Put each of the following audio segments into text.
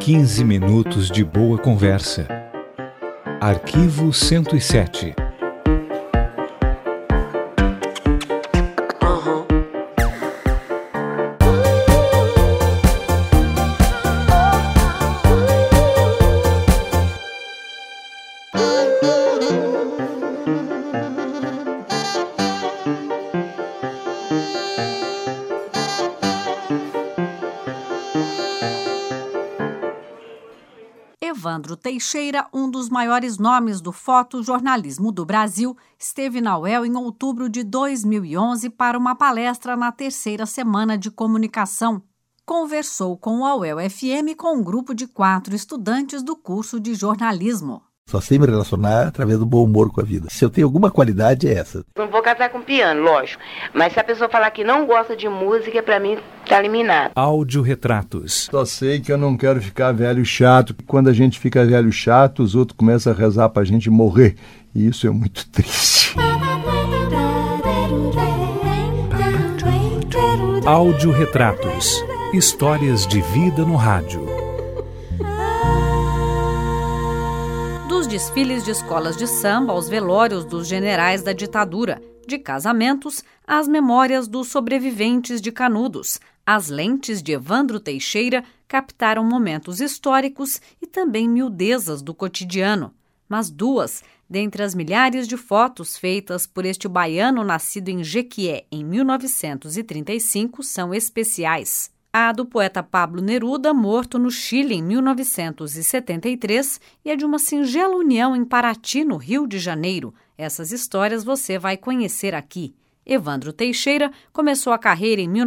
15 minutos de boa conversa. Arquivo 107. Evandro Teixeira, um dos maiores nomes do fotojornalismo do Brasil, esteve na UEL em outubro de 2011 para uma palestra na terceira semana de comunicação. Conversou com a UEL-FM com um grupo de 4 estudantes do curso de jornalismo. Só sei me relacionar através do bom humor com a vida. Se eu tenho alguma qualidade, é essa. Não vou casar com piano, lógico. Mas se a pessoa falar que não gosta de música, pra mim tá eliminado. Audioretratos. Só sei que eu não quero ficar velho chato. Quando a gente fica velho chato, os outros começam a rezar pra gente morrer. E isso é muito triste. Audioretratos. Histórias de vida no rádio. Dos desfiles de escolas de samba aos velórios dos generais da ditadura, de casamentos às memórias dos sobreviventes de Canudos, as lentes de Evandro Teixeira captaram momentos históricos e também miudezas do cotidiano. Mas 2, dentre as milhares de fotos feitas por este baiano nascido em Jequié em 1935, são especiais. A do poeta Pablo Neruda, morto no Chile em 1973, e a de uma singela união em Paraty, no Rio de Janeiro. Essas histórias você vai conhecer aqui. Evandro Teixeira começou a carreira em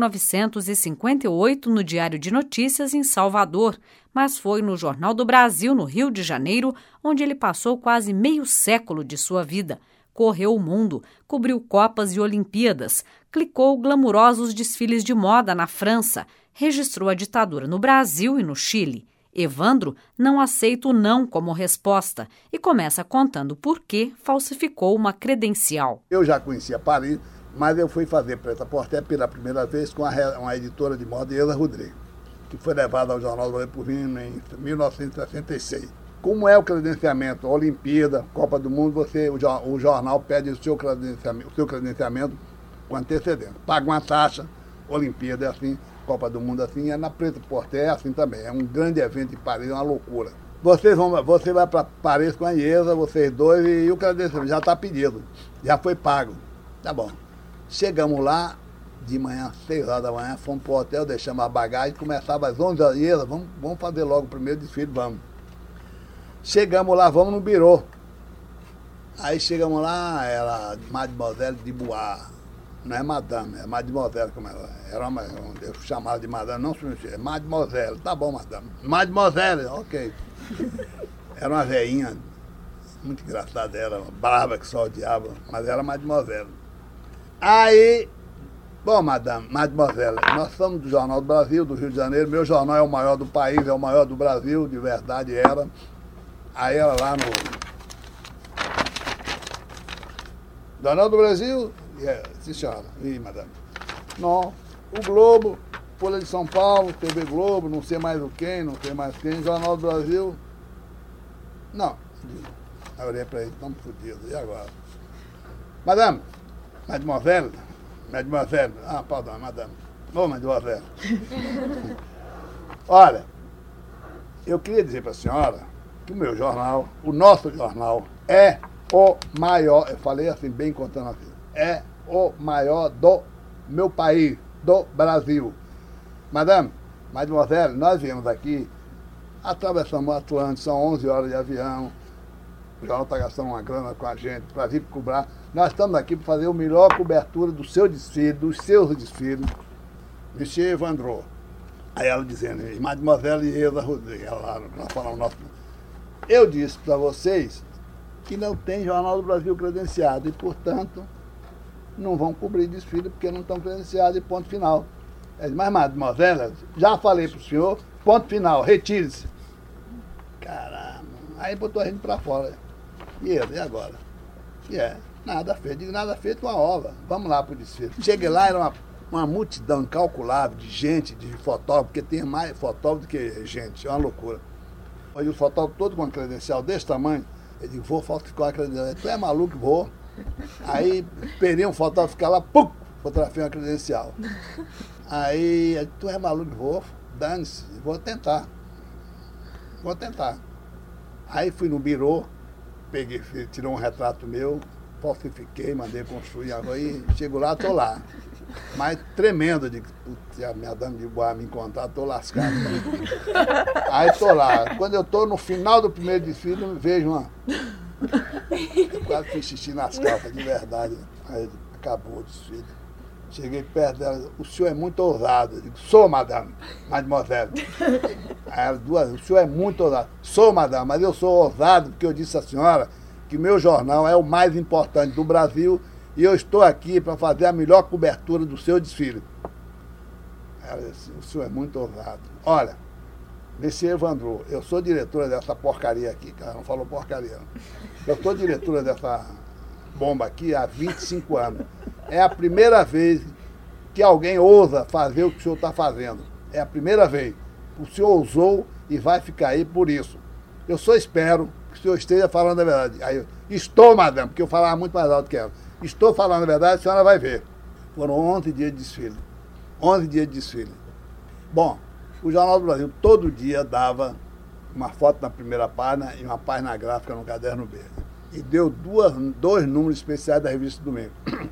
1958 no Diário de Notícias em Salvador, mas foi no Jornal do Brasil, no Rio de Janeiro, onde ele passou quase meio século de sua vida. Correu o mundo, cobriu Copas e Olimpíadas, clicou glamurosos desfiles de moda na França, registrou a ditadura no Brasil e no Chile. Evandro não aceita o não como resposta e começa contando por que falsificou uma credencial. Eu já conhecia Paris, mas eu fui fazer Prêt-à-Porter pela primeira vez com uma editora de moda, Elza Rodrigues, que foi levada ao Jornal do Brasil por mim em 1966. Como é o credenciamento? Olimpíada, Copa do Mundo, o jornal pede o seu credenciamento com antecedência. Paga uma taxa, Olimpíada é assim, Copa do Mundo assim, é na Prêt-à-Porter é assim também. É um grande evento em Paris, é uma loucura. Você vai para Paris com a IESA, vocês dois, e o credenciamento já está pedido, já foi pago. Tá bom. Chegamos lá, de manhã, 6 horas da manhã, fomos para o hotel, deixamos a bagagem, começava às 11 da IESA, vamos fazer logo o primeiro desfile, vamos. Chegamos lá, vamos no birô. Aí chegamos lá, era Mademoiselle de Bois. Não é madame, é mademoiselle, como ela era. Eu chamava de madame, não se pronuncia, mademoiselle, tá bom, madame. Mademoiselle, ok. Era uma veinha, muito engraçada, era brava que só odiava, mas era mademoiselle. Aí, bom, mademoiselle, nós somos do Jornal do Brasil, do Rio de Janeiro, meu jornal é o maior do país, é o maior do Brasil, de verdade era. Aí ela lá no Jornal do Brasil, sim senhora, sim madame. Não, o Globo, Folha de São Paulo, TV Globo, não sei mais quem, Jornal do Brasil. Não. Aí eu olhei para ele, estamos fodidos, e agora? Mademoiselle, pardon, madame. Ô, mademoiselle. Olha, eu queria dizer para a senhora que o meu jornal, o nosso jornal, é o maior, eu falei assim, bem contando aqui, é o maior do meu país, do Brasil. Mademoiselle, nós viemos aqui, atravessamos o Atlântico, são 11 horas de avião, o jornal está gastando uma grana com a gente para vir cobrar. Nós estamos aqui para fazer a melhor cobertura do seu desfile, dos seus desfiles. Monsieur Evandro. Aí ela dizendo, Mademoiselle Elza Rodrigues, ela lá, nós falamos nosso. Eu disse para vocês que não tem Jornal do Brasil credenciado e, portanto, não vão cobrir desfile porque não estão credenciados e ponto final. Ele disse, mas mademoiselle, já falei para o senhor, ponto final, retire-se. Caramba, aí botou a gente para fora. E ele, e agora? Nada feito, digo, nada feito, uma obra, vamos lá para o desfile. Cheguei lá, era uma multidão incalculável de gente, de fotógrafo, porque tem mais fotógrafo do que gente, é uma loucura. Aí o fotógrafo todo com uma credencial desse tamanho, ele disse, vou falsificar a credencial. Tu é maluco, vou. Aí esperei um fotógrafo ficar lá, pum, fotografei uma credencial. Aí, tu é maluco, vou, dane-se, vou tentar. Aí fui no birô, peguei, tirou um retrato meu, falsifiquei, mandei construir, aí chego lá, tô lá. Mas tremendo, de se a minha dama de boa me encontrar, tô lascado. Aí tô lá. Quando eu tô no final do primeiro desfile, eu vejo uma... Eu quase fiz xixi nas calças, de verdade. Aí acabou o desfile. Cheguei perto dela, o senhor é muito ousado. Eu digo, sou, madame, mademoiselle. Aí elas duas, o senhor é muito ousado. Sou, madame, mas eu sou ousado porque eu disse à senhora que meu jornal é o mais importante do Brasil e eu estou aqui para fazer a melhor cobertura do seu desfile. Ela disse, o senhor é muito ousado. Olha, Monsieur Evandro, eu sou diretora dessa porcaria aqui, cara, não falou porcaria, não. Eu sou diretora dessa bomba aqui há 25 anos. É a primeira vez que alguém ousa fazer o que o senhor está fazendo. É a primeira vez. O senhor ousou e vai ficar aí por isso. Eu só espero que o senhor esteja falando a verdade. Aí eu, estou, madame, porque eu falava muito mais alto que ela. Estou falando a verdade, a senhora vai ver. Foram 11 dias de desfile. 11 dias de desfile. Bom, o Jornal do Brasil todo dia dava uma foto na primeira página e uma página gráfica no Caderno Verde. E deu dois números especiais da Revista Domingo.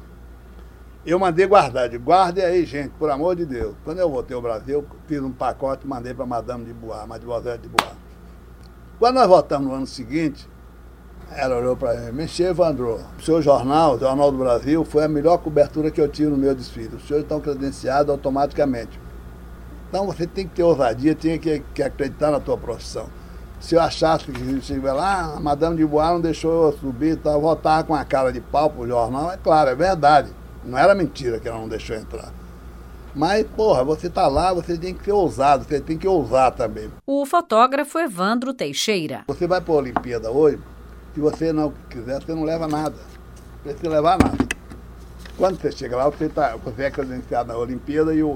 Eu mandei guardar. Guardem aí, gente, por amor de Deus. Quando eu voltei ao Brasil, fiz um pacote e mandei para Madame de Bois, Mademoiselle de Bois. Quando nós voltamos no ano seguinte, ela olhou para mim, Monsieur Evandro, o seu jornal, o Jornal do Brasil, foi a melhor cobertura que eu tive no meu desfile. Os senhores estão credenciados automaticamente. Então você tem que ter ousadia, tem que acreditar na tua profissão. Se eu achasse que estiver lá, a Madame de Bois não deixou eu subir, então eu voltava com a cara de pau pro jornal, é claro, é verdade. Não era mentira que ela não deixou entrar. Mas, porra, você tá lá, você tem que ser ousado, você tem que ousar também. O fotógrafo Evandro Teixeira. Você vai para a Olimpíada hoje, se você não quiser, você não leva nada. Não precisa levar nada. Quando você chega lá, você é credenciado na Olimpíada e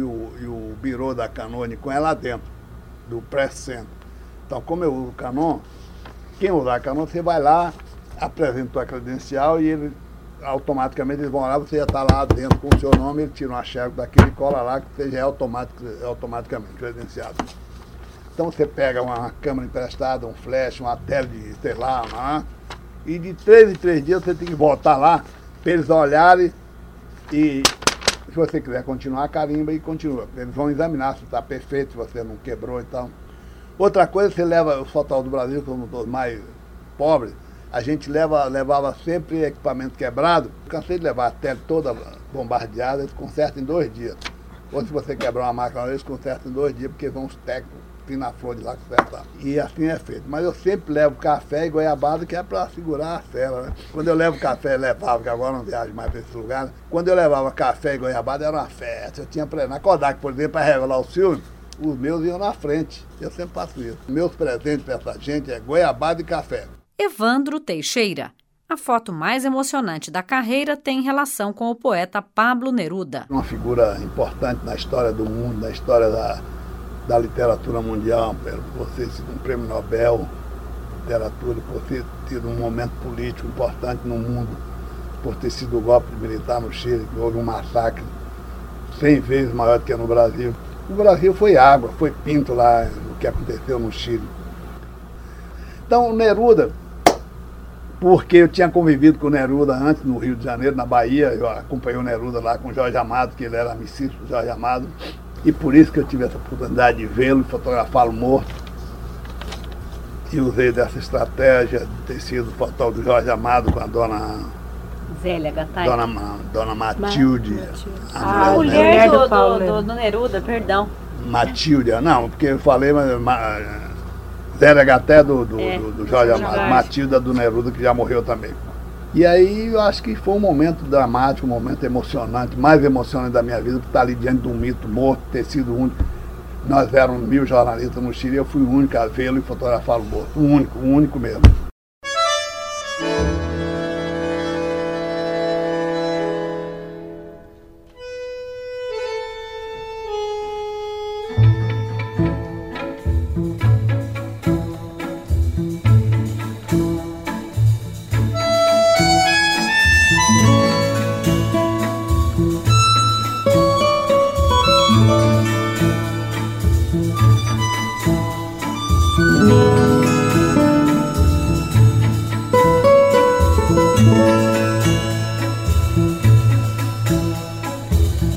o birô da Canon Nikon é lá dentro, do Press Center. Então, como eu uso o Canon, quem usar a Canon, você vai lá, apresenta a credencial e ele... automaticamente eles vão lá, você já está lá dentro com o seu nome, ele tira uma xerox daquele e cola lá, que você já é automaticamente credenciado. Então você pega uma câmera emprestada, um flash, uma tela de, sei lá, e de 3 em 3 dias você tem que voltar lá, para eles olharem e, se você quiser continuar, carimba e continua. Eles vão examinar se está perfeito, se você não quebrou e tal. Outra coisa, você leva os fotógrafos do Brasil, que são os mais pobres, a gente levava sempre equipamento quebrado. Cansei de levar a tela toda bombardeada, eles consertam em 2 dias. Ou se você quebrar uma máquina, eles consertam em 2 dias, porque vão os técnicos na flor de lá consertar. E assim é feito. Mas eu sempre levo café e goiabada, que é para segurar a cela, né? Quando eu levo café, levava, porque agora não viajo mais para esse lugar, né? Quando eu levava café e goiabada, era uma festa. Eu tinha na Kodak, por exemplo, para revelar os filmes, os meus iam na frente. Eu sempre faço isso. Meus presentes para essa gente é goiabada e café. Evandro Teixeira. A foto mais emocionante da carreira tem relação com o poeta Pablo Neruda. Uma figura importante na história do mundo, na história da literatura mundial, por ter sido um prêmio Nobel de literatura, por ter tido um momento político importante no mundo, por ter sido o golpe militar no Chile, que houve um massacre 100 vezes maior do que no Brasil. O Brasil foi água, foi pinto lá, o que aconteceu no Chile. Então, o Neruda, porque eu tinha convivido com o Neruda antes no Rio de Janeiro, na Bahia, eu acompanhei o Neruda lá com o Jorge Amado, que ele era amicíssimo do Jorge Amado, e por isso que eu tive essa oportunidade de vê-lo e fotografá-lo morto. E usei dessa estratégia de ter sido fotógrafo do Jorge Amado com a dona Zélia Gattai. Dona Matilde. A mulher do Neruda, perdão. Matilde, não, porque eu falei, mas Zélia Gattai do Jorge Amado, Matilda do Neruda, que já morreu também. E aí eu acho que foi um momento dramático, um momento emocionante, mais emocionante da minha vida, por estar ali diante de um mito morto, ter sido o único. Nós éramos 1000 jornalistas no Chile, eu fui o único a vê-lo e fotografá-lo morto. O único mesmo.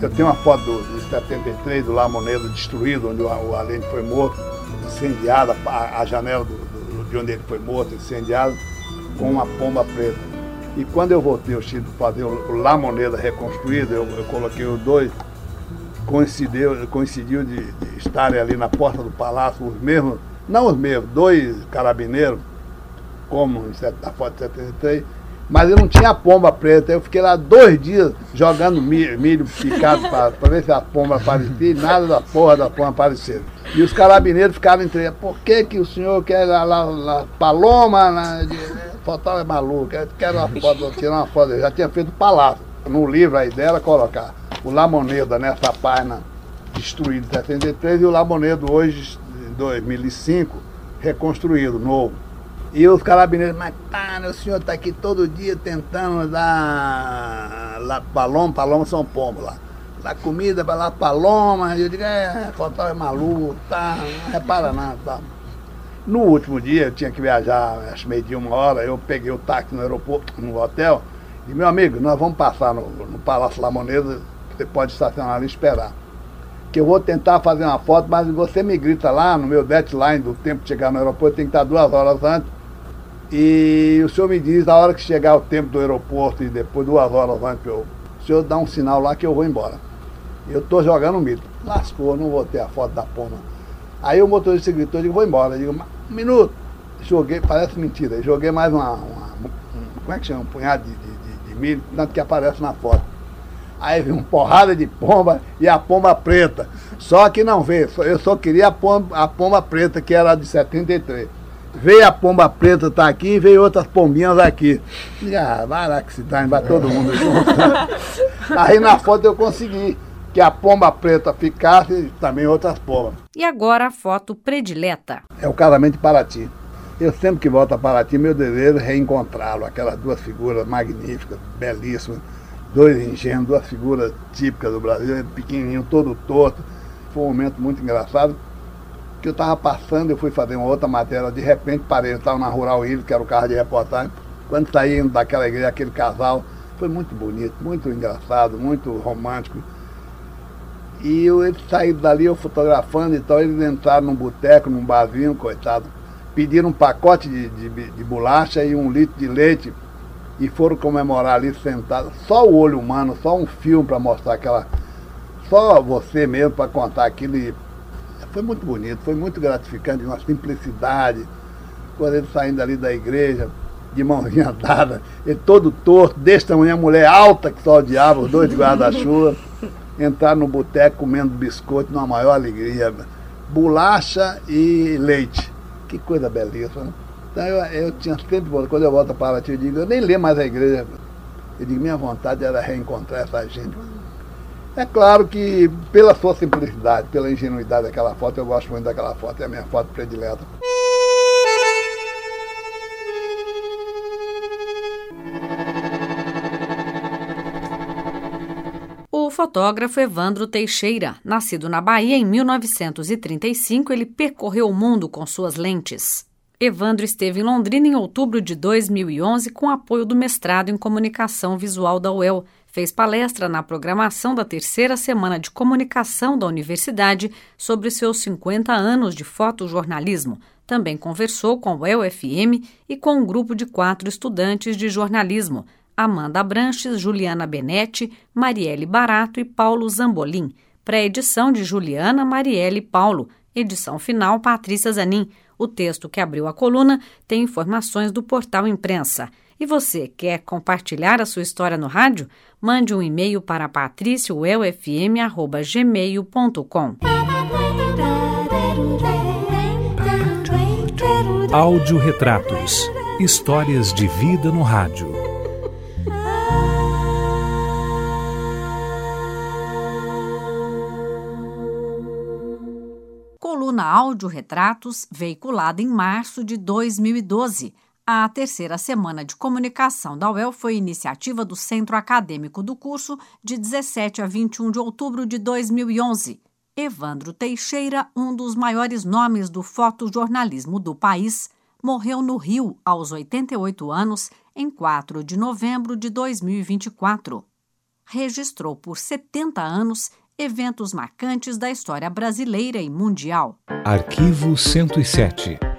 Eu tenho uma foto de 73, do La Moneda destruído, onde o Allende foi morto, incendiada, a janela de onde ele foi morto, incendiada, com uma pomba preta. E quando eu voltei ao Chile para fazer o La Moneda reconstruído, eu coloquei os dois, coincidiu de estarem ali na porta do palácio, dois carabineiros, como na foto de 73, mas eu não tinha a pomba preta. Eu fiquei lá 2 dias jogando milho picado para ver se a pomba aparecia, e nada da pomba apareceu. E os carabineiros ficaram entre eles: por que o senhor quer a paloma? Fotógrafo é maluco, quero uma foto, tirar uma foto. Eu já tinha feito o palácio. No livro a ideia era colocar o La Moneda nessa página destruído em 73 e o La Moneda hoje, em 2005, reconstruído, novo. E os carabineiros: mas o senhor está aqui todo dia tentando dar paloma são pombos lá. Dar comida para lá, paloma. E eu digo: fotógrafo é maluco, tá, não repara nada, tá. No último dia, eu tinha que viajar, acho meio-dia, 1h, eu peguei o táxi no aeroporto, no hotel, e meu amigo, nós vamos passar no Palácio La Moneda, você pode estacionar ali e esperar. Que eu vou tentar fazer uma foto, mas você me grita lá no meu deadline do tempo de chegar no aeroporto, tem que estar 2 horas antes. E o senhor me diz, na hora que chegar o tempo do aeroporto e depois 2 horas antes, o senhor dá um sinal lá que eu vou embora. Eu estou jogando milho. Lascou, não vou ter a foto da pomba. Aí o motorista gritou, eu digo: vou embora. Eu digo: 1 minuto. Joguei, parece mentira, joguei mais como é que chama? Um punhado de milho, tanto que aparece na foto. Aí veio uma porrada de pomba e a pomba preta. Só que não veio, eu só queria a pomba preta, que era de 73. Veio a pomba preta, tá aqui, e veio outras pombinhas aqui. E, vai lá que se dá, vai todo mundo junto. Aí na foto eu consegui que a pomba preta ficasse e também outras pombas. E agora a foto predileta. É o casamento de Paraty. Eu sempre que volto a Paraty, meu desejo é reencontrá-lo. Aquelas 2 figuras magníficas, belíssimas, 2 engenhos, 2 figuras típicas do Brasil, pequenininho, todo torto. Foi um momento muito engraçado, que eu estava passando, eu fui fazer uma outra matéria, de repente parei, eu estava na Rural Ilha, que era o carro de reportagem. Quando saí daquela igreja, aquele casal, foi muito bonito, muito engraçado, muito romântico. E eles saíram dali, eu fotografando e tal, eles entraram num boteco, num barzinho, coitado, pediram um pacote de bolacha e 1 litro de leite e foram comemorar ali sentados. Só o olho humano, só um filme para mostrar aquela... Só você mesmo para contar aquilo. E foi muito bonito, foi muito gratificante, uma simplicidade. Quando eles saindo ali da igreja, de mãozinha dada, ele todo torto, desse tamanho, a mulher alta que só odiava, os 2 de guarda-chuva. Entrar no boteco comendo biscoito numa maior alegria, bolacha e leite. Que coisa belíssima, né? Então eu tinha sempre, quando eu volto para Paraty, eu digo: eu nem leio mais a igreja. Eu digo: minha vontade era reencontrar essa gente. É claro que pela sua simplicidade, pela ingenuidade daquela foto, eu gosto muito daquela foto, é a minha foto predileta. O fotógrafo Evandro Teixeira, nascido na Bahia em 1935, ele percorreu o mundo com suas lentes. Evandro esteve em Londrina em outubro de 2011 com apoio do mestrado em Comunicação Visual da UEL. Fez palestra na programação da 3ª Semana de Comunicação da Universidade sobre seus 50 anos de fotojornalismo. Também conversou com a UEL-FM e com um grupo de 4 estudantes de jornalismo: Amanda Branches, Juliana Benetti, Marielle Barato e Paulo Zambolin. Pré-edição de Juliana, Marielle e Paulo. Edição final, Patrícia Zanin. O texto que abriu a coluna tem informações do portal Imprensa. E você quer compartilhar a sua história no rádio? Mande um e-mail para patriciauelfm@gmail.com. Áudio-retratos. Histórias de vida no rádio. Coluna Áudio-retratos, veiculada em março de 2012. A 3ª Semana de Comunicação da UEL foi iniciativa do Centro Acadêmico do curso de 17 a 21 de outubro de 2011. Evandro Teixeira, um dos maiores nomes do fotojornalismo do país, morreu no Rio aos 88 anos, em 4 de novembro de 2024. registrou por 70 anos eventos marcantes da história brasileira e mundial. Arquivo 107.